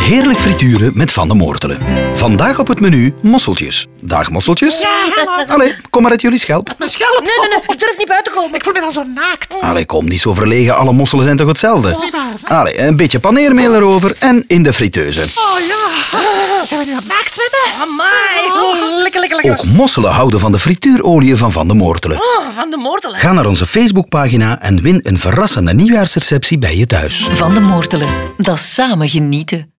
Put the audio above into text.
Heerlijk frituren met Van de Moortelen. Vandaag op het menu mosseltjes. Dag mosseltjes. Ja, hallo. Allee, kom maar uit jullie schelp. Mijn schelp. Nee, ik durf niet buiten komen. Ik voel me al zo naakt. Allee, kom, niet zo verlegen. Alle mosselen zijn toch hetzelfde? Dat is niet waar, hè? Allee, een beetje paneermeel erover en in de friteuse. Oh ja. Zijn we nu aan het naakt zwemmen? Amai. Oh, lekker. Ook mosselen houden van de frituurolie van Van de Moortelen. Oh, Van de Moortelen. Ga naar onze Facebookpagina en win een verrassende nieuwjaarsreceptie bij je thuis. Van de Moortelen. Dat is samen genieten.